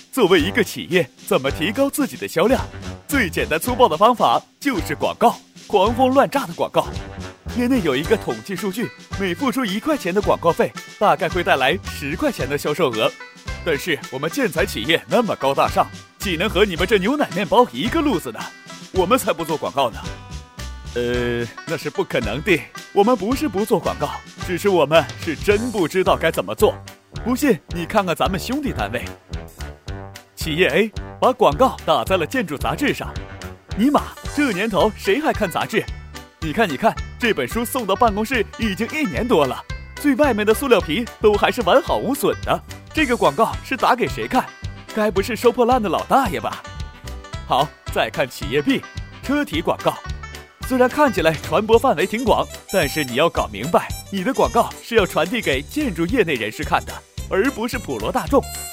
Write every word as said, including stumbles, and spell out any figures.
作为一个企业，怎么提高自己的销量？最简单粗暴的方法就是广告，狂轰乱炸的广告。业内有一个统计数据，每付出一块钱的广告费，大概会带来十块钱的销售额。但是我们建材企业那么高大上，岂能和你们这牛奶面包一个路子呢？我们才不做广告呢。呃，那是不可能的。我们不是不做广告，只是我们是真不知道该怎么做。不信你看看咱们兄弟单位，企业 A 把广告打在了建筑杂志上。尼玛，这年头谁还看杂志？你看你看，这本书送到办公室已经一年多了，最外面的塑料皮都还是完好无损的。这个广告是打给谁看？该不是收破烂的老大爷吧？好，再看企业 B 车体广告。虽然看起来传播范围挺广，但是你要搞明白，你的广告是要传递给建筑业内人士看的，而不是普罗大众。